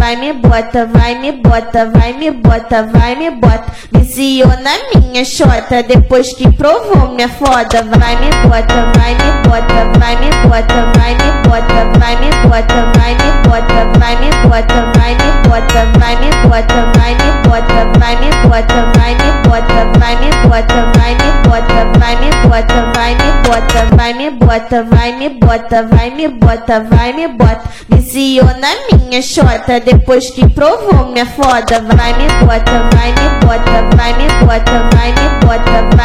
vai me bota, vai me bota, vai me bota, vai me bota. Viciou na minha xota, depois que provou minha foda. Vai me bota, vai me bota, vai me bota, vai me bota, vai me bota, vai me bota, vai me bota, vai me bota, vai me bota, vai me bota, vai me bota, vai me bota, vai me bota, vai me bota, vai me bota, vai me bota, vai me bota, vai me bota, vai me bota, vai me bota. Viciou na minha xota, depois que provou minha foda. Vai me bota, vai me bota, vai me bota, vai me bota,